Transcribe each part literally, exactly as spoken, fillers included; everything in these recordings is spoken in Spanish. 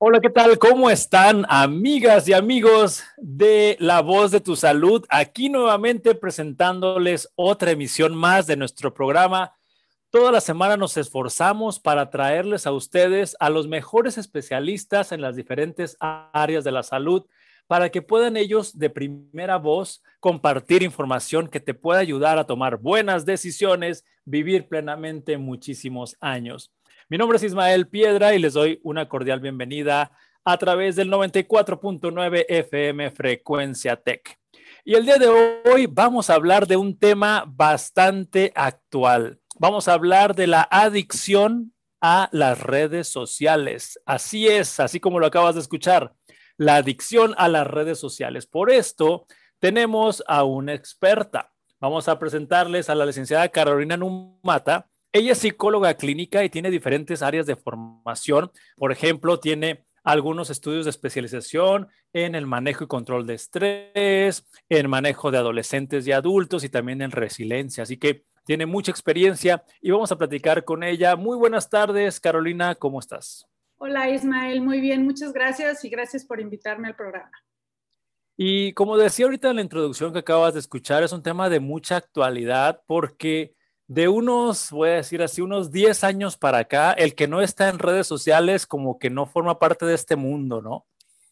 Hola, ¿qué tal? ¿Cómo están, amigas y amigos de La Voz de tu Salud? Aquí nuevamente presentándoles otra emisión más de nuestro programa. Toda la semana nos esforzamos para traerles a ustedes a los mejores especialistas en las diferentes áreas de la salud para que puedan ellos de primera voz compartir información que te pueda ayudar a tomar buenas decisiones, vivir plenamente muchísimos años. Mi nombre es Ismael Piedra y les doy una cordial bienvenida a través del noventa y cuatro punto nueve F M Frecuencia Tech. Y el día de hoy vamos a hablar de un tema bastante actual. Vamos a hablar de la adicción a las redes sociales. Así es, así como lo acabas de escuchar, la adicción a las redes sociales. Por esto tenemos a una experta. Vamos a presentarles a la licenciada Carolina Numata. Ella es psicóloga clínica y tiene diferentes áreas de formación. Por ejemplo, tiene algunos estudios de especialización en el manejo y control de estrés, en manejo de adolescentes y adultos y también en resiliencia. Así que tiene mucha experiencia y vamos a platicar con ella. Muy buenas tardes, Carolina, ¿cómo estás? Hola, Ismael, muy bien, muchas gracias y gracias por invitarme al programa. Y como decía ahorita en la introducción que acabas de escuchar, es un tema de mucha actualidad porque de unos, voy a decir así, unos diez años para acá, el que no está en redes sociales como que no forma parte de este mundo, ¿no?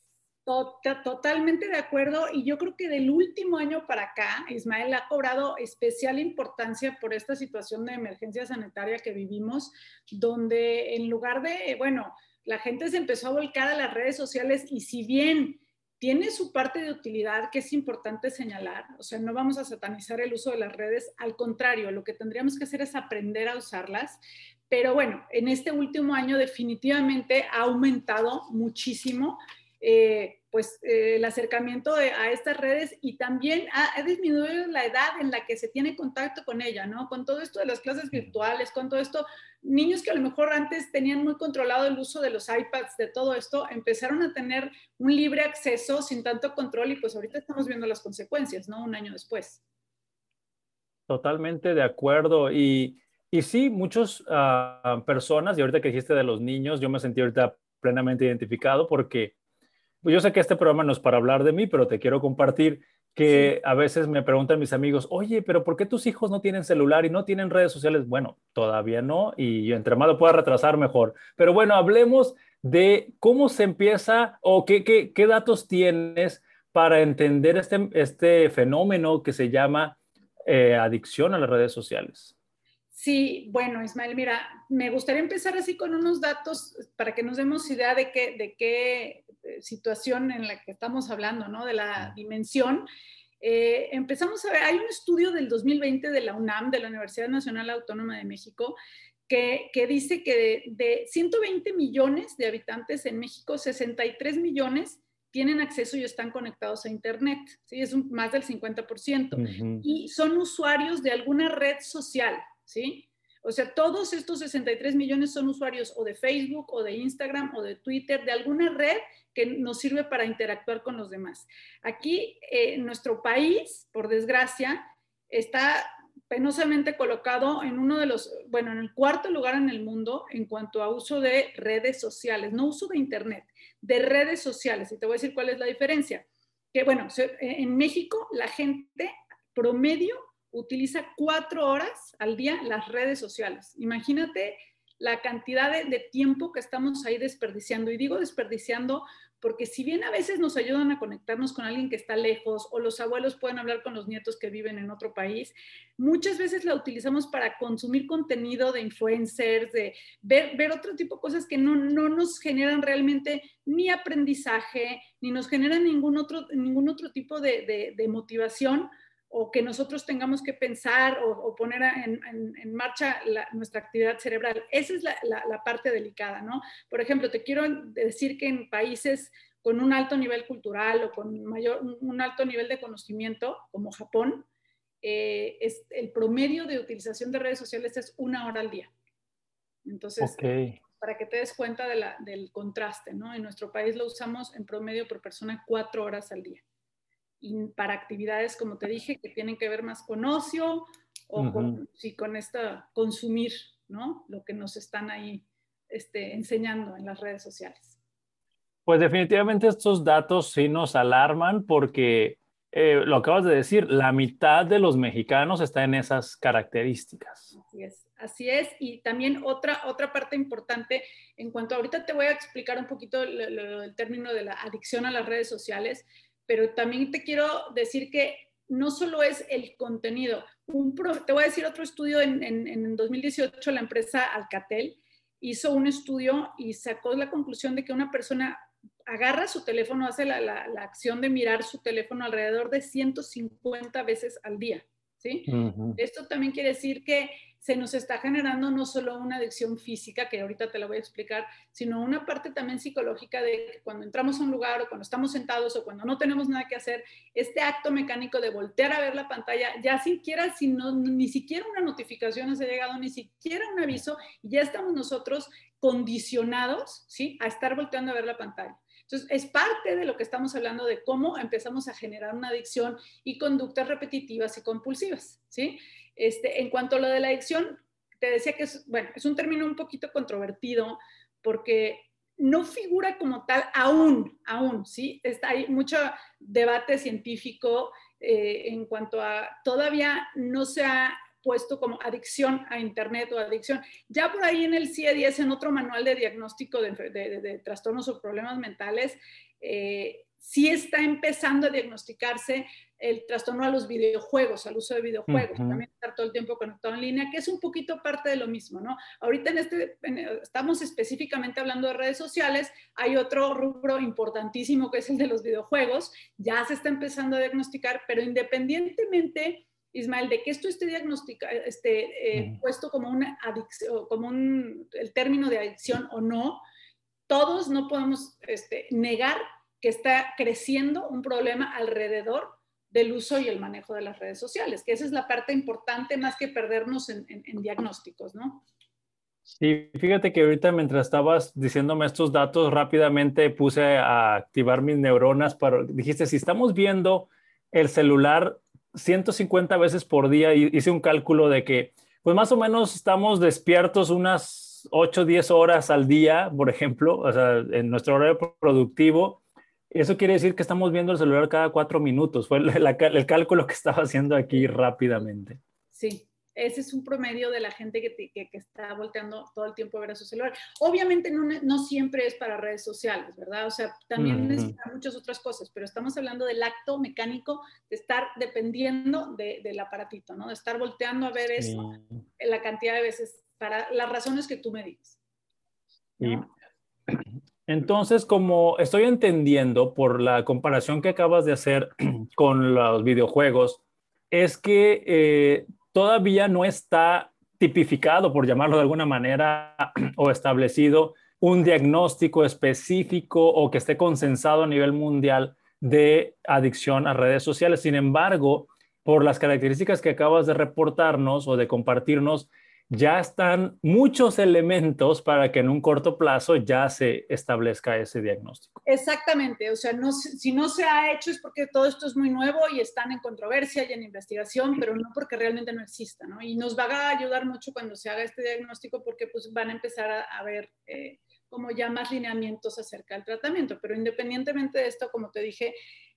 Totalmente de acuerdo, y yo creo que del último año para acá, Ismael ha cobrado especial importancia por esta situación de emergencia sanitaria que vivimos, donde en lugar de, bueno, la gente se empezó a volcar a las redes sociales y si bien tiene su parte de utilidad que es importante señalar, o sea, no vamos a satanizar el uso de las redes, al contrario, lo que tendríamos que hacer es aprender a usarlas, pero bueno, en este último año definitivamente ha aumentado muchísimo eh, pues eh, el acercamiento de, a estas redes y también ha, ha disminuido la edad en la que se tiene contacto con ella, ¿no? Con todo esto de las clases virtuales, con todo esto, niños que a lo mejor antes tenían muy controlado el uso de los iPads, de todo esto, empezaron a tener un libre acceso sin tanto control y pues ahorita estamos viendo las consecuencias, ¿no? Un año después. Totalmente de acuerdo. Y, y sí, muchas uh, personas, y ahorita que dijiste de los niños, yo me sentí ahorita plenamente identificado porque pues yo sé que este programa no es para hablar de mí, pero te quiero compartir Sí. que a veces me preguntan mis amigos, oye, pero ¿por qué tus hijos no tienen celular y no tienen redes sociales? Bueno, todavía no, y yo entre más lo pueda retrasar, mejor. Pero bueno, hablemos de cómo se empieza o qué, qué, qué datos tienes para entender este, este fenómeno que se llama eh, adicción a las redes sociales. Sí, bueno, Ismael, mira, me gustaría empezar así con unos datos para que nos demos idea de qué, de qué situación en la que estamos hablando, ¿no? De la dimensión. Eh, empezamos a ver, hay un estudio del dos mil veinte de la UNAM, de la Universidad Nacional Autónoma de México, que, que dice que de, de ciento veinte millones de habitantes en México, sesenta y tres millones tienen acceso y están conectados a Internet, ¿sí? Es un, más del cincuenta por ciento. Uh-huh. Y son usuarios de alguna red social, ¿sí? O sea, todos estos sesenta y tres millones son usuarios o de Facebook, o de Instagram, o de Twitter, de alguna red que nos sirve para interactuar con los demás. Aquí, eh, nuestro país, por desgracia, está penosamente colocado en uno de los, bueno, en el cuarto lugar en el mundo en cuanto a uso de redes sociales, no uso de Internet, de redes sociales. Y te voy a decir cuál es la diferencia. Que bueno, en México la gente promedio utiliza cuatro horas al día las redes sociales. Imagínate la cantidad de, de tiempo que estamos ahí desperdiciando. Y digo desperdiciando porque si bien a veces nos ayudan a conectarnos con alguien que está lejos o los abuelos pueden hablar con los nietos que viven en otro país, muchas veces la utilizamos para consumir contenido de influencers, de ver, ver otro tipo de cosas que no, no nos generan realmente ni aprendizaje, ni nos generan ningún otro, ningún otro tipo de, de, de motivación o que nosotros tengamos que pensar o, o poner en, en, en marcha la, nuestra actividad cerebral. Esa es la, la, la parte delicada, ¿no? Por ejemplo, te quiero decir que en países con un alto nivel cultural o con mayor, un alto nivel de conocimiento, como Japón, eh, es, el promedio de utilización de redes sociales es una hora al día. Entonces, Okay. para que te des cuenta de la, del contraste, ¿no? En nuestro país lo usamos en promedio por persona cuatro horas al día. Y para actividades, como te dije, que tienen que ver más con ocio o uh-huh. con, sí, con esta consumir, ¿no? Lo que nos están ahí este, enseñando en las redes sociales. Pues definitivamente estos datos sí nos alarman porque eh, lo acabas de decir, la mitad de los mexicanos está en esas características. Así es, así es. Y también otra, otra parte importante, en cuanto a ahorita te voy a explicar un poquito lo, lo, el término de la adicción a las redes sociales, pero también te quiero decir que no solo es el contenido. Un pro, te voy a decir otro estudio, en, en, en dos mil dieciocho la empresa Alcatel hizo un estudio y sacó la conclusión de que una persona agarra su teléfono, hace la, la, la acción de mirar su teléfono alrededor de ciento cincuenta veces al día, ¿sí? Uh-huh. Esto también quiere decir que se nos está generando no solo una adicción física, que ahorita te la voy a explicar, sino una parte también psicológica de que cuando entramos a un lugar o cuando estamos sentados o cuando no tenemos nada que hacer, este acto mecánico de voltear a ver la pantalla, ya siquiera, si no, ni siquiera una notificación nos ha llegado, ni siquiera un aviso, ya estamos nosotros condicionados, ¿sí?, a estar volteando a ver la pantalla. Entonces, es parte de lo que estamos hablando de cómo empezamos a generar una adicción y conductas repetitivas y compulsivas, ¿sí? Este, en cuanto a lo de la adicción, te decía que es, bueno, es un término un poquito controvertido porque no figura como tal aún, aún, ¿sí? Está, hay mucho debate científico eh, en cuanto a, todavía no se ha puesto como adicción a internet o adicción. Ya por ahí en el C I E diez, en otro manual de diagnóstico de, de, de, de trastornos o problemas mentales, eh, sí está empezando a diagnosticarse el trastorno a los videojuegos, al uso de videojuegos, uh-huh. También estar todo el tiempo conectado en línea, que es un poquito parte de lo mismo, ¿no? Ahorita en este, en, estamos específicamente hablando de redes sociales, hay otro rubro importantísimo que es el de los videojuegos, ya se está empezando a diagnosticar, pero independientemente, Ismael, de que esto esté diagnosticado, este, eh, uh-huh. puesto como una adicción, como un, el término de adicción o no, todos no podemos este, negar que está creciendo un problema alrededor del uso y el manejo de las redes sociales, que esa es la parte importante más que perdernos en, en, en diagnósticos, ¿no? Sí, fíjate que ahorita mientras estabas diciéndome estos datos, rápidamente puse a activar mis neuronas para, dijiste, si estamos viendo el celular ciento cincuenta veces por día, y hice un cálculo de que, pues más o menos estamos despiertos unas ocho o diez horas al día, por ejemplo, o sea, en nuestro horario productivo. Eso quiere decir que estamos viendo el celular cada cuatro minutos. Fue la, la, el cálculo que estaba haciendo aquí rápidamente. Sí, ese es un promedio de la gente que, te, que, que está volteando todo el tiempo a ver a su celular. Obviamente no, no siempre es para redes sociales, ¿verdad? O sea, también mm-hmm. es para muchas otras cosas, pero estamos hablando del acto mecánico de estar dependiendo de, del aparatito, ¿no? De estar volteando a ver sí. eso la cantidad de veces, para las razones que tú me digas, ¿no? Y entonces, como estoy entendiendo por la comparación que acabas de hacer con los videojuegos, es que eh, todavía no está tipificado, por llamarlo de alguna manera, o establecido un diagnóstico específico o que esté consensado a nivel mundial de adicción a redes sociales. Sin embargo, por las características que acabas de reportarnos o de compartirnos, ya están muchos elementos para que en un corto plazo ya se establezca ese diagnóstico. Exactamente, o sea, no, si no se ha hecho es porque todo esto es muy nuevo y están en controversia y en investigación, pero no porque realmente no exista, ¿no? Y nos va a ayudar mucho cuando se haga este diagnóstico porque pues van a empezar a, a ver eh, como ya más lineamientos acerca del tratamiento, pero independientemente de esto, como te dije,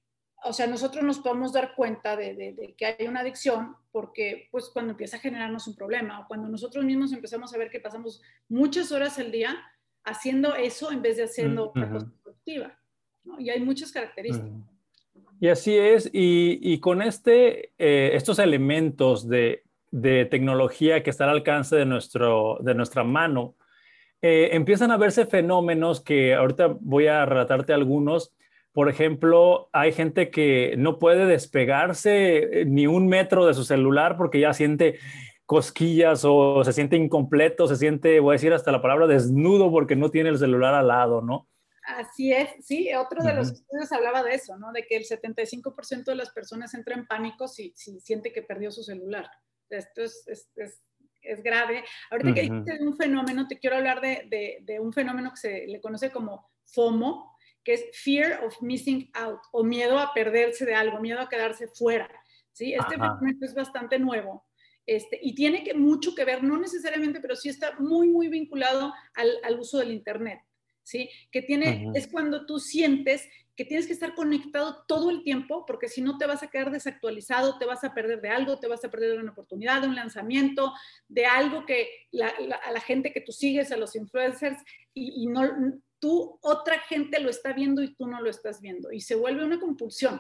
o sea, nosotros nos podemos dar cuenta de, de, de que hay una adicción porque, pues, cuando empieza a generarnos un problema o cuando nosotros mismos empezamos a ver que pasamos muchas horas al día haciendo eso en vez de haciendo otra uh-huh. cosa productiva, ¿no? Y hay muchas características. Uh-huh. Y así es, y, y con este, eh, estos elementos de, de tecnología que está al alcance de, nuestro, de nuestra mano, eh, empiezan a verse fenómenos que ahorita voy a relatarte algunos. Por ejemplo, hay gente que no puede despegarse ni un metro de su celular porque ya siente cosquillas o se siente incompleto, se siente, voy a decir hasta la palabra, desnudo porque no tiene el celular al lado, ¿no? Así es, sí, otro de los uh-huh. estudios hablaba de eso, ¿no? De que el setenta y cinco por ciento de las personas entra en pánico si, si siente que perdió su celular. Esto es, es, es, es grave. Ahorita uh-huh. que dijiste de un fenómeno, te quiero hablar de, de, de un fenómeno que se le conoce como FOMO, que es Fear of Missing Out, o miedo a perderse de algo, miedo a quedarse fuera, ¿sí? Este Ajá. fenómeno es bastante nuevo, este, y tiene que, mucho que ver, no necesariamente, pero sí está muy, muy vinculado al, al uso del Internet. ¿sí? Que tiene, Uh-huh. es cuando tú sientes que tienes que estar conectado todo el tiempo, porque si no te vas a quedar desactualizado, te vas a perder de algo, te vas a perder de una oportunidad, de un lanzamiento, de algo que la, la, a la gente que tú sigues, a los influencers, y, y no, tú, otra gente lo está viendo y tú no lo estás viendo, y se vuelve una compulsión.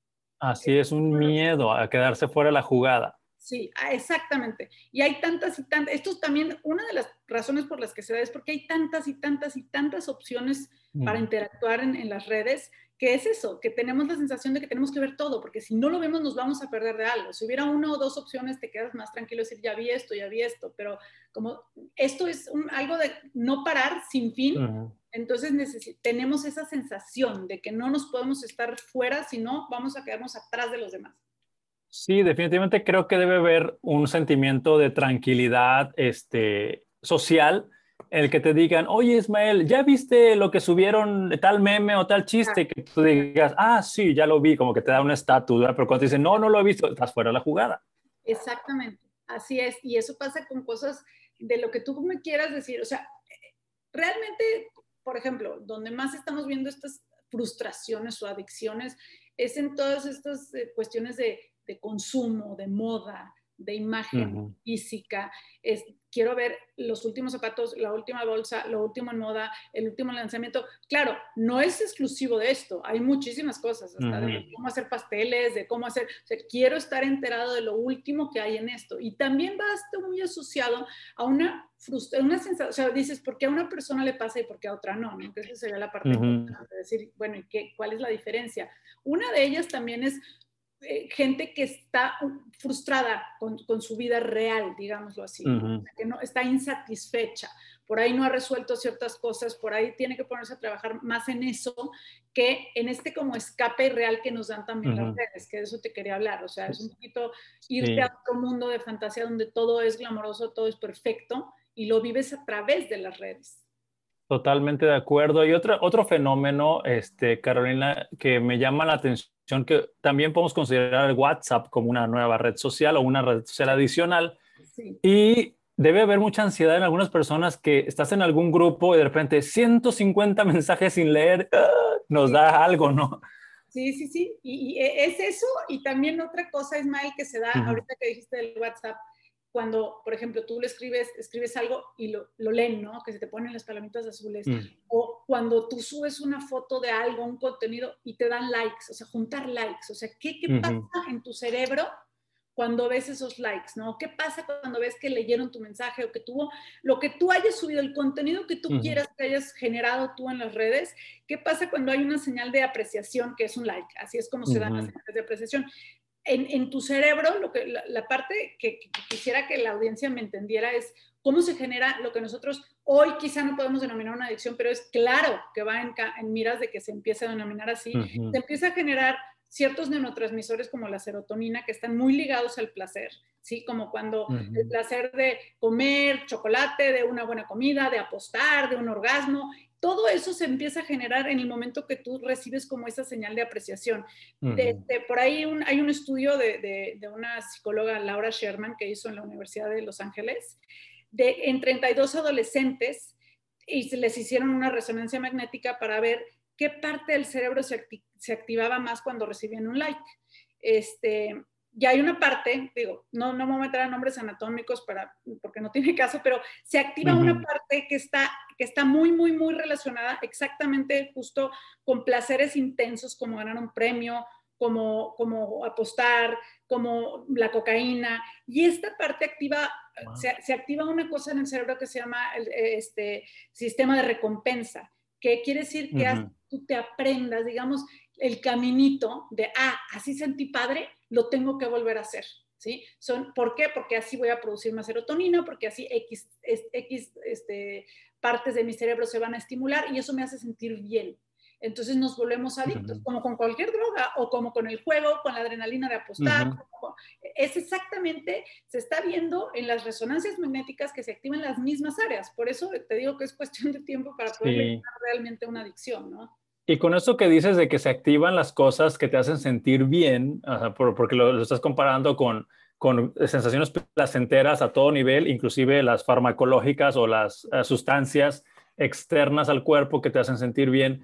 Así es, un miedo a quedarse fuera de la jugada. Sí, exactamente. Y hay tantas y tantas, esto es también una de las razones por las que se da, es porque hay tantas y tantas y tantas opciones mm. para interactuar en, en las redes, que es eso, que tenemos la sensación de que tenemos que ver todo, porque si no lo vemos nos vamos a perder de algo. Si hubiera una o dos opciones te quedas más tranquilo, decir, ya vi esto, ya vi esto, pero como esto es un, algo de no parar sin fin, uh-huh. Entonces tenemos esa sensación de que no nos podemos estar fuera, sino vamos a quedarnos atrás de los demás. Sí, definitivamente creo que debe haber un sentimiento de tranquilidad este, social, el que te digan, oye Ismael, ¿ya viste lo que subieron de tal meme o tal chiste? Que tú digas, ah, sí, ya lo vi, como que te da una estatus, pero cuando te dicen, no, no lo he visto, estás fuera de la jugada. Exactamente, así es, y eso pasa con cosas de lo que tú me quieras decir, o sea, realmente, por ejemplo, donde más estamos viendo estas frustraciones o adicciones es en todas estas eh, cuestiones de de consumo, de moda, de imagen uh-huh. física. Es, quiero ver los últimos zapatos, la última bolsa, lo último en moda, el último lanzamiento. Claro, no es exclusivo de esto. Hay muchísimas cosas, hasta uh-huh. de cómo hacer pasteles, de cómo hacer... O sea, quiero estar enterado de lo último que hay en esto. Y también va a estar muy asociado a una frustración, una sensación. O sea, dices, ¿por qué a una persona le pasa y por qué a otra no? ¿no? Que esa sería la parte uh-huh. importante de decir, bueno, ¿y qué, cuál es la diferencia? Una de ellas también es Eh, gente que está frustrada con, con su vida real, digámoslo así, uh-huh. que no, está insatisfecha, por ahí no ha resuelto ciertas cosas, por ahí tiene que ponerse a trabajar más en eso que en este como escape real que nos dan también uh-huh. las redes, que de eso te quería hablar, o sea, es un poquito irte sí. a otro mundo de fantasía donde todo es glamoroso, todo es perfecto y lo vives a través de las redes. Totalmente de acuerdo. Y otro, otro fenómeno, este, Carolina, que me llama la atención, que también podemos considerar el WhatsApp como una nueva red social o una red social adicional. Sí. Y debe haber mucha ansiedad en algunas personas que estás en algún grupo y de repente ciento cincuenta mensajes sin leer, ¡ah! Nos sí. da algo, ¿no? Sí, sí, sí. Y, y es eso. Y también otra cosa, Ismael, que se da uh-huh. ahorita que dijiste del WhatsApp. Cuando, por ejemplo, tú le escribes, escribes algo y lo, lo leen, ¿no? Que se te ponen las palomitas azules. Mm. O cuando tú subes una foto de algo, un contenido, y te dan likes, o sea, juntar likes. O sea, ¿qué, qué uh-huh. pasa en tu cerebro cuando ves esos likes, ¿no? ¿Qué pasa cuando ves que leyeron tu mensaje o que tuvo, lo que tú hayas subido, el contenido que tú uh-huh. quieras que hayas generado tú en las redes? ¿Qué pasa cuando hay una señal de apreciación que es un like? Así es como uh-huh. se dan las señales de apreciación. En, en tu cerebro, lo que, la, la parte que, que quisiera que la audiencia me entendiera es cómo se genera lo que nosotros hoy quizá no podemos denominar una adicción, pero es claro que va en, en miras de que se empiece a denominar así. Uh-huh. Se empieza a generar ciertos neurotransmisores como la serotonina que están muy ligados al placer, ¿sí? Como cuando uh-huh. el placer de comer chocolate, de una buena comida, de apostar, de un orgasmo. Todo eso se empieza a generar en el momento que tú recibes como esa señal de apreciación. Uh-huh. de, de, por ahí un, hay un estudio de, de, de una psicóloga, Laura Sherman, que hizo en la Universidad de Los Ángeles, de, en treinta y dos adolescentes, y se les hicieron una resonancia magnética para ver qué parte del cerebro se, acti se activaba más cuando recibían un like. Este... Ya hay una parte, digo, no, no me voy a meter a nombres anatómicos para, porque no tiene caso, pero se activa uh-huh. una parte que está, que está muy, muy, muy relacionada exactamente justo con placeres intensos como ganar un premio, como, como apostar, como la cocaína. Y esta parte activa, wow. se, se activa una cosa en el cerebro que se llama el este, sistema de recompensa, que quiere decir que uh-huh. tú te aprendas, digamos, el caminito de, ah, así sentí padre, lo tengo que volver a hacer, ¿sí? Son, ¿por qué? Porque así voy a producir más serotonina, porque así X, X este, partes de mi cerebro se van a estimular y eso me hace sentir bien. Entonces nos volvemos adictos, uh-huh. como con cualquier droga o como con el juego, con la adrenalina de apostar. Uh-huh. como, es exactamente, se está viendo en las resonancias magnéticas que se activan las mismas áreas. Por eso te digo que es cuestión de tiempo para poder sí. lograr realmente una adicción, ¿no? Y con eso que dices de que se activan las cosas que te hacen sentir bien, uh, por, porque lo, lo estás comparando con, con sensaciones placenteras a todo nivel, inclusive las farmacológicas o las uh, sustancias externas al cuerpo que te hacen sentir bien.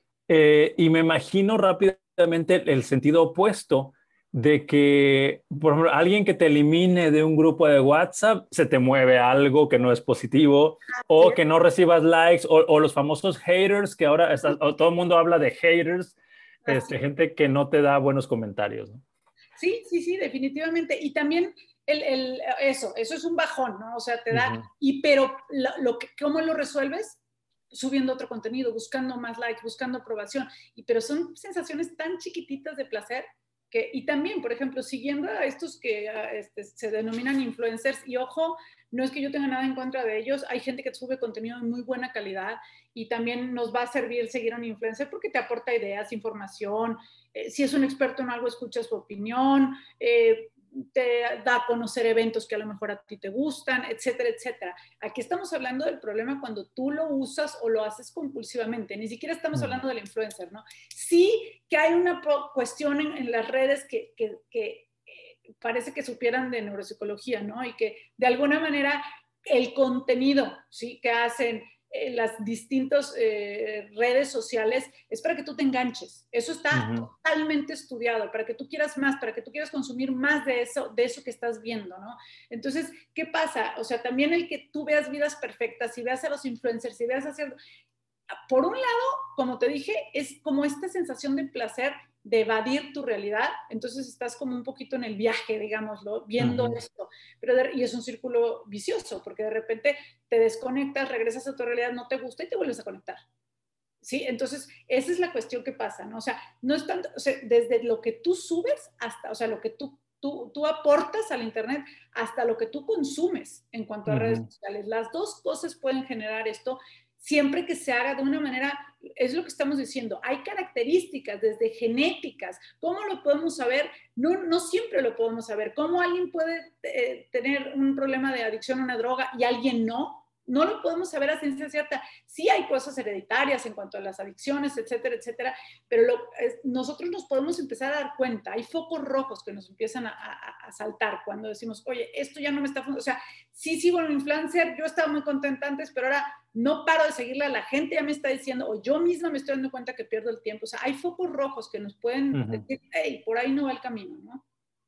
Eh, y me imagino rápidamente el, el sentido opuesto de que, por ejemplo, alguien que te elimine de un grupo de WhatsApp, se te mueve algo que no es positivo, o que no recibas likes, o, o los famosos haters, que ahora está, todo el mundo habla de haters, este, gente que no te da buenos comentarios, ¿no? Sí, sí, sí, definitivamente. Y también el, el, eso, eso es un bajón, ¿no? O sea, te da, uh-huh. y pero lo, lo que, ¿cómo lo resuelves? Subiendo otro contenido, buscando más likes, buscando aprobación. Y, pero son sensaciones tan chiquititas de placer que, y también, por ejemplo, siguiendo a estos que este, se denominan influencers, y ojo, no es que yo tenga nada en contra de ellos, hay gente que sube contenido de muy buena calidad y también nos va a servir seguir a un influencer porque te aporta ideas, información, eh, si es un experto en algo, escuchas su opinión, eh, te da a conocer eventos que a lo mejor a ti te gustan, etcétera, etcétera. Aquí estamos hablando del problema cuando tú lo usas o lo haces compulsivamente, ni siquiera estamos hablando del influencer, ¿no? Sí que hay una cuestión en, en las redes que, que, que eh, parece que supieran de neuropsicología, ¿no? Y que de alguna manera el contenido, ¿sí? Que hacen eh, las distintas eh, redes sociales es para que tú te enganches. Eso está uh-huh. totalmente estudiado, para que tú quieras más, para que tú quieras consumir más de eso, de eso que estás viendo, ¿no? Entonces, ¿qué pasa? O sea, también el que tú veas vidas perfectas, y veas a los influencers, y veas hacer... Por un lado, como te dije, es como esta sensación de placer de evadir tu realidad, entonces estás como un poquito en el viaje, digámoslo, viendo uh-huh. esto, pero de, y es un círculo vicioso, porque de repente te desconectas, regresas a tu realidad, no te gusta y te vuelves a conectar, ¿sí? Entonces, esa es la cuestión que pasa, ¿no? O sea, no es tanto, o sea, desde lo que tú subes hasta, o sea, lo que tú, tú, tú aportas al internet, hasta lo que tú consumes en cuanto a uh-huh. redes sociales. Las dos cosas pueden generar esto, siempre que se haga de una manera, es lo que estamos diciendo, hay características desde genéticas. ¿Cómo lo podemos saber? No, no siempre lo podemos saber. ¿Cómo alguien puede eh, tener un problema de adicción a una droga y alguien no? No lo podemos saber a ciencia cierta. Sí hay cosas hereditarias en cuanto a las adicciones, etcétera, etcétera, pero lo, es, nosotros nos podemos empezar a dar cuenta. Hay focos rojos que nos empiezan a, a, a saltar cuando decimos, oye, esto ya no me está funcionando. O sea, sí sigo en un influencer, yo estaba muy contenta antes, pero ahora no paro de seguirla, la gente ya me está diciendo, o yo misma me estoy dando cuenta que pierdo el tiempo. O sea, hay focos rojos que nos pueden uh-huh. decir, hey, por ahí no va el camino, ¿no?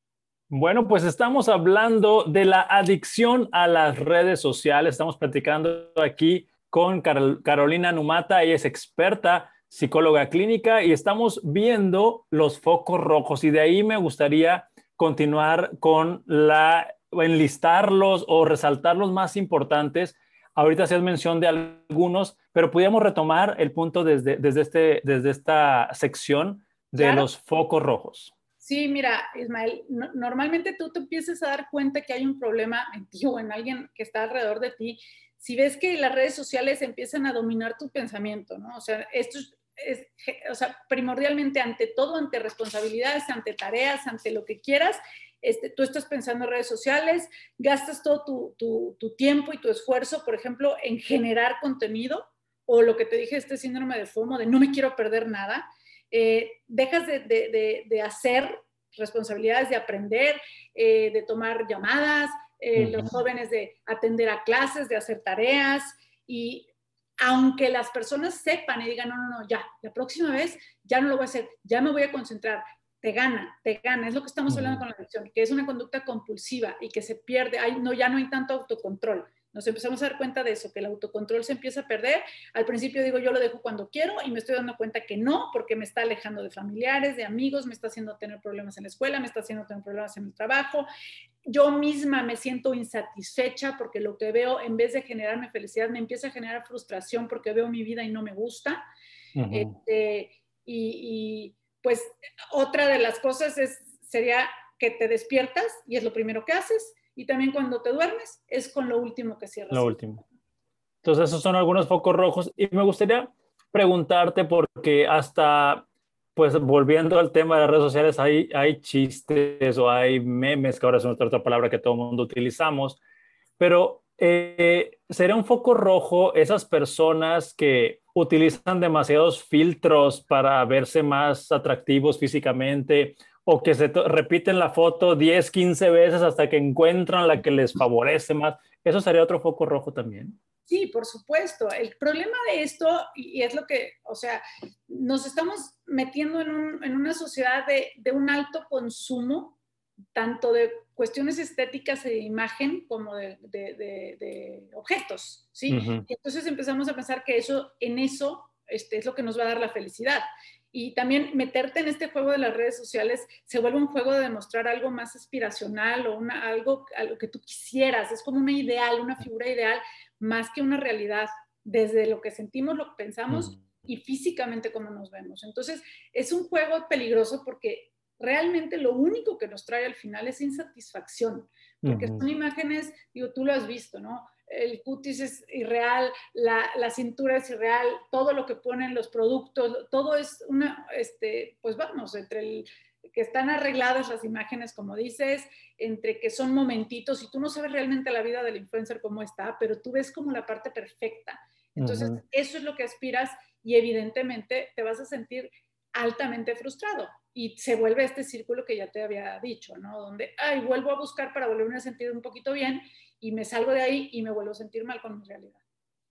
Bueno, pues estamos hablando de la adicción a las redes sociales. Estamos platicando aquí con Carol, Carolina Numata. Ella es experta, psicóloga clínica, y estamos viendo los focos rojos. Y de ahí me gustaría continuar con la, enlistarlos o resaltar los más importantes. Ahorita hacías mención de algunos, pero podríamos retomar el punto desde, desde, este, desde esta sección de claro. los focos rojos. Sí, mira, Ismael, no, normalmente tú te empiezas a dar cuenta que hay un problema en ti o en alguien que está alrededor de ti si ves que las redes sociales empiezan a dominar tu pensamiento, ¿no? O sea, esto es, es o sea, primordialmente ante todo, ante responsabilidades, ante tareas, ante lo que quieras, este, tú estás pensando en redes sociales, gastas todo tu, tu, tu tiempo y tu esfuerzo, por ejemplo, en generar contenido, o lo que te dije, este síndrome de FOMO, de no me quiero perder nada. Eh, dejas de, de, de, de hacer responsabilidades, de aprender, eh, de tomar llamadas, eh, uh-huh. los jóvenes de atender a clases, de hacer tareas, y aunque las personas sepan y digan, no, no, no, ya, la próxima vez ya no lo voy a hacer, ya me voy a concentrar, te gana, te gana, es lo que estamos uh-huh. hablando con la adicción, que es una conducta compulsiva y que se pierde, hay, no, ya no hay tanto autocontrol. Nos empezamos a dar cuenta de eso, que el autocontrol se empieza a perder. Al principio digo, yo lo dejo cuando quiero, y me estoy dando cuenta que no, porque me está alejando de familiares, de amigos, me está haciendo tener problemas en la escuela, me está haciendo tener problemas en el trabajo. Yo misma me siento insatisfecha porque lo que veo, en vez de generarme felicidad, me empieza a generar frustración porque veo mi vida y no me gusta. Uh-huh. Este, y, y pues otra de las cosas es, sería que te despiertas y es lo primero que haces. Y también cuando te duermes, es con lo último que cierras. Lo último. Entonces, esos son algunos focos rojos. Y me gustaría preguntarte, porque hasta, pues, volviendo al tema de las redes sociales, hay, hay chistes o hay memes, que ahora es otra, otra palabra que todo el mundo utilizamos, pero eh, ¿sería un foco rojo esas personas que utilizan demasiados filtros para verse más atractivos físicamente, o que se repiten la foto diez, quince veces hasta que encuentran la que les favorece más? ¿Eso sería otro foco rojo también? Sí, por supuesto. El problema de esto, y es lo que, o sea, nos estamos metiendo en, un, en una sociedad de, de un alto consumo, tanto de cuestiones estéticas e de imagen como de, de, de, de objetos, ¿sí? Uh-huh. Y entonces empezamos a pensar que eso, en eso este, es lo que nos va a dar la felicidad. Y también meterte en este juego de las redes sociales se vuelve un juego de demostrar algo más aspiracional o una, algo, algo que tú quisieras. Es como una ideal, una figura ideal, más que una realidad, desde lo que sentimos, lo que pensamos uh-huh. y físicamente cómo nos vemos. Entonces, es un juego peligroso porque realmente lo único que nos trae al final es insatisfacción, porque uh-huh. son imágenes, digo, tú lo has visto, ¿no? El cutis es irreal, la, la cintura es irreal, todo lo que ponen los productos, todo es una, este, pues vamos, entre el que están arregladas las imágenes, como dices, entre que son momentitos y tú no sabes realmente la vida del influencer cómo está, pero tú ves como la parte perfecta. Entonces, uh-huh. eso es lo que aspiras y evidentemente te vas a sentir altamente frustrado y se vuelve este círculo que ya te había dicho, ¿no? Donde, ay, vuelvo a buscar para volverme a sentir un poquito bien y me salgo de ahí y me vuelvo a sentir mal con mi realidad.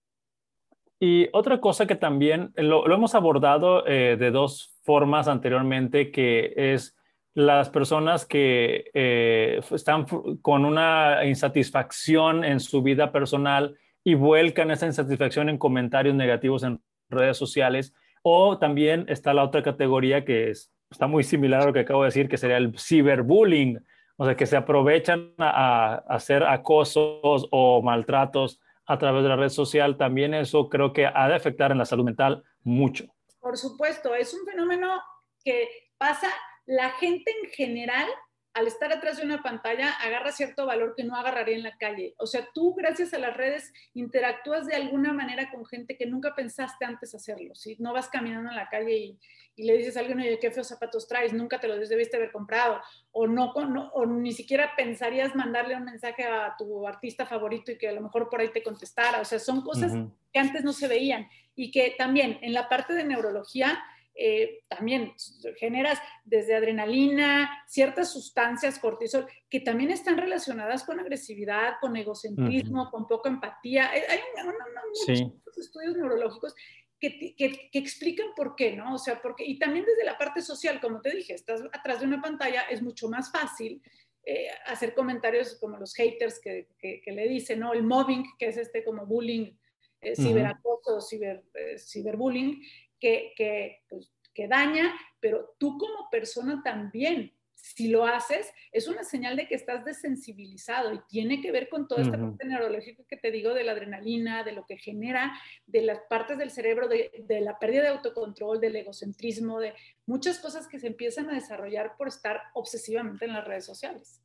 Y otra cosa que también lo, lo hemos abordado eh, de dos formas anteriormente, que es las personas que eh, están con una insatisfacción en su vida personal y vuelcan esa insatisfacción en comentarios negativos en redes sociales, o también está la otra categoría que es, está muy similar a lo que acabo de decir, que sería el ciberbullying, o sea, que se aprovechan a, a hacer acosos o maltratos a través de la red social. También eso creo que ha de afectar en la salud mental mucho. Por supuesto, es un fenómeno que pasa, la gente en general, al estar atrás de una pantalla, agarra cierto valor que no agarraría en la calle. O sea, tú gracias a las redes interactúas de alguna manera con gente que nunca pensaste antes hacerlo, ¿sí? No vas caminando en la calle y, y le dices a alguien, oye, qué feos zapatos traes, nunca te los debiste haber comprado, o, no, no, o ni siquiera pensarías mandarle un mensaje a tu artista favorito y que a lo mejor por ahí te contestara. O sea, son cosas uh-huh. que antes no se veían y que también en la parte de neurología Eh, también generas desde adrenalina, ciertas sustancias, cortisol, que también están relacionadas con agresividad, con egocentrismo, uh-huh. con poca empatía. Hay una, una, una, sí. muchos estudios neurológicos que, que, que explican por qué, ¿no? O sea, porque, y también desde la parte social, como te dije, estás atrás de una pantalla, es mucho más fácil eh, hacer comentarios como los haters que, que, que le dicen, ¿no? El mobbing, que es este como bullying, eh, ciberacoso, uh-huh. ciber, eh, ciberbullying, que, que, pues, que daña, pero tú como persona también, si lo haces, es una señal de que estás desensibilizado y tiene que ver con toda esta uh-huh. parte neurológica que te digo de la adrenalina, de lo que genera, de las partes del cerebro, de, de la pérdida de autocontrol, del egocentrismo, de muchas cosas que se empiezan a desarrollar por estar obsesivamente en las redes sociales.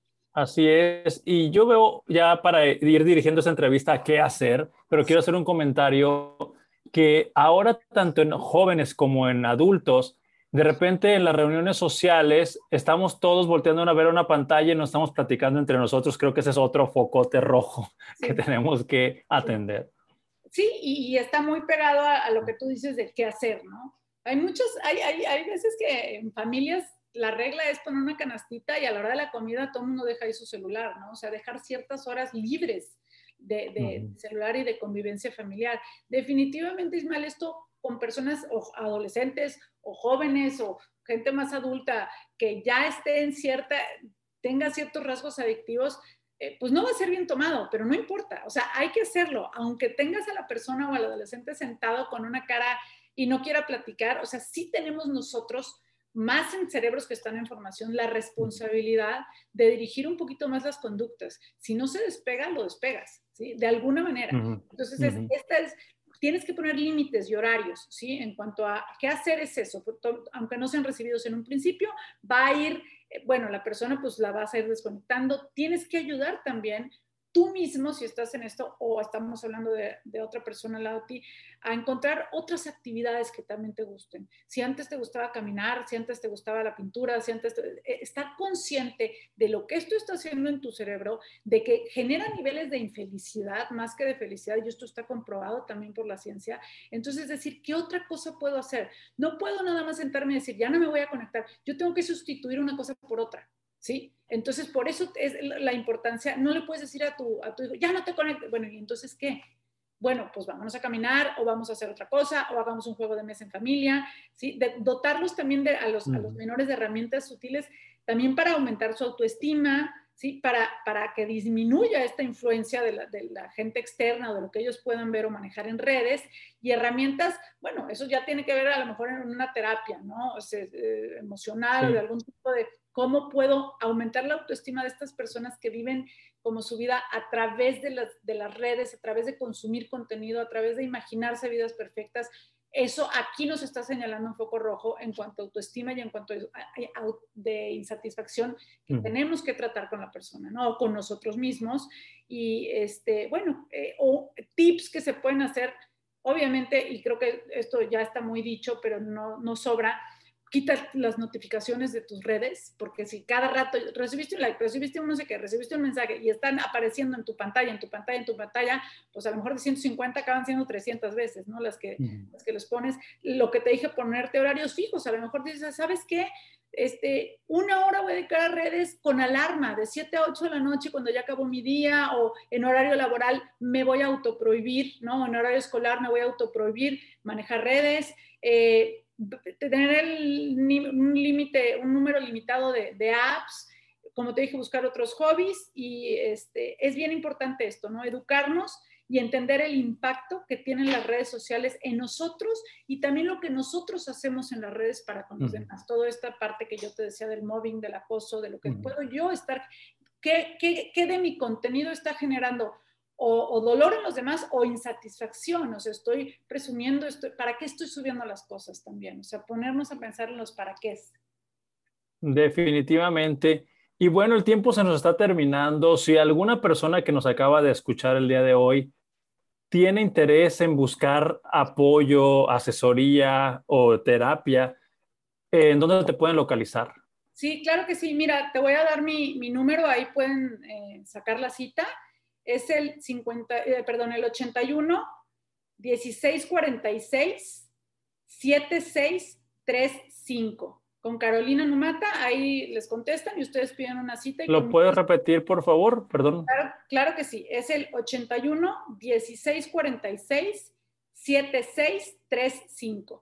Así es, y yo veo ya para ir dirigiendo esta entrevista a qué hacer, pero quiero hacer un comentario que ahora tanto en jóvenes como en adultos, de repente en las reuniones sociales estamos todos volteando a ver una pantalla y no estamos platicando entre nosotros. Creo que ese es otro focote rojo sí. que tenemos que atender. Sí, y, y está muy pegado a, a lo que tú dices de qué hacer, ¿no? Hay muchos, hay, hay, hay veces que en familias la regla es poner una canastita y a la hora de la comida todo el mundo deja ahí su celular, ¿no? O sea, dejar ciertas horas libres de, de uh-huh. celular y de convivencia familiar. Definitivamente, Ismael, esto con personas o adolescentes o jóvenes o gente más adulta que ya esté en cierta, tenga ciertos rasgos adictivos, eh, pues no va a ser bien tomado, pero no importa. O sea, hay que hacerlo, aunque tengas a la persona o al adolescente sentado con una cara y no quiera platicar. O sea, sí tenemos nosotros, más en cerebros que están en formación, la responsabilidad de dirigir un poquito más las conductas. Si no se despega, lo despegas, ¿sí? De alguna manera. Uh-huh. Entonces, es, uh-huh. esta es, tienes que poner límites y horarios, ¿sí? En cuanto a qué hacer es eso, aunque no sean recibidos en un principio, va a ir, eh, bueno, la persona pues la vas a ir desconectando. Tienes que ayudar también tú mismo, si estás en esto, o estamos hablando de, de otra persona al lado de ti, a encontrar otras actividades que también te gusten. Si antes te gustaba caminar, si antes te gustaba la pintura, si antes te, eh, estar consciente de lo que esto está haciendo en tu cerebro, de que genera niveles de infelicidad más que de felicidad, y esto está comprobado también por la ciencia. Entonces, decir, ¿qué otra cosa puedo hacer? No puedo nada más sentarme y decir, ya no me voy a conectar, yo tengo que sustituir una cosa por otra. ¿Sí? Entonces, por eso es la importancia, no le puedes decir a tu, a tu hijo, ya no te conectes, bueno, ¿y entonces qué? bueno, pues vámonos a caminar o vamos a hacer otra cosa o hagamos un juego de mesa en familia, ¿sí? De, dotarlos también de, a, los, uh-huh. a los menores de herramientas sutiles también para aumentar su autoestima, ¿sí? Para, para que disminuya esta influencia de la, de la gente externa o de lo que ellos puedan ver o manejar en redes, y herramientas, bueno, eso ya tiene que ver a lo mejor en una terapia, ¿no? O sea, eh, emocional, sí. O de algún tipo de cómo puedo aumentar la autoestima de estas personas que viven como su vida a través de las, de las redes, a través de consumir contenido, a través de imaginarse vidas perfectas. Eso aquí nos está señalando un foco rojo en cuanto a autoestima y en cuanto a, a, a de insatisfacción que uh-huh. tenemos que tratar con la persona, ¿no? O con nosotros mismos. Y, este, bueno, eh, o tips que se pueden hacer, obviamente, y creo que esto ya está muy dicho, pero no, no sobra, quita las notificaciones de tus redes, porque si cada rato recibiste un like, recibiste un no sé qué, recibiste un mensaje y están apareciendo en tu pantalla, en tu pantalla, en tu pantalla, pues a lo mejor de ciento cincuenta acaban siendo trescientas veces, ¿no? Las que, uh-huh. las que les pones. Lo que te dije, ponerte horarios fijos. A lo mejor dices, ¿sabes qué? Este, una hora voy a dedicar a redes con alarma, de siete a ocho de la noche cuando ya acabó mi día, o en horario laboral me voy a autoprohibir, ¿no? En horario escolar me voy a autoprohibir manejar redes, eh, tener el, un límite, un número limitado de, de apps, como te dije, buscar otros hobbies, y este, es bien importante esto, ¿no? Educarnos y entender el impacto que tienen las redes sociales en nosotros y también lo que nosotros hacemos en las redes para con los uh-huh. demás. Toda esta parte que yo te decía del mobbing, del acoso, de lo que uh-huh. puedo yo estar, ¿qué, qué, qué de mi contenido está generando? O, o dolor en los demás o insatisfacción, o sea, estoy presumiendo, estoy, ¿para qué estoy subiendo las cosas también? O sea, ponernos a pensar en los para qué. Definitivamente. Y bueno, el tiempo se nos está terminando. Si alguna persona que nos acaba de escuchar el día de hoy tiene interés en buscar apoyo, asesoría o terapia, ¿en dónde te pueden localizar? Sí, claro que sí. Mira, te voy a dar mi, mi número, ahí pueden eh, sacar la cita. Es el cincuenta, eh, perdón, el ochenta y uno, dieciséis cuarenta y seis, setenta y seis treinta y cinco. Con Carolina Numata, ahí les contestan y ustedes piden una cita. Y ¿Lo puedes repetir, por favor? Perdón. Claro, claro que sí. Es el ochenta y uno, dieciséis cuarenta y seis, setenta y seis treinta y cinco.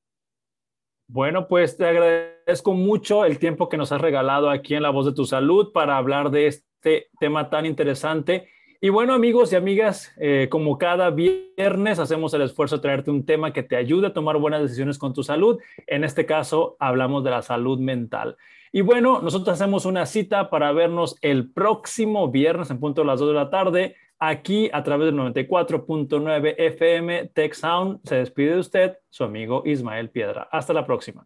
Bueno, pues te agradezco mucho el tiempo que nos has regalado aquí en La Voz de tu Salud para hablar de este tema tan interesante. Y bueno, amigos y amigas, eh, como cada viernes hacemos el esfuerzo de traerte un tema que te ayude a tomar buenas decisiones con tu salud. En este caso, hablamos de la salud mental. Y bueno, nosotros hacemos una cita para vernos el próximo viernes en punto de las dos de la tarde, aquí a través del noventa y cuatro punto nueve F M Tech Sound. Se despide de usted, su amigo Ismael Piedra. Hasta la próxima.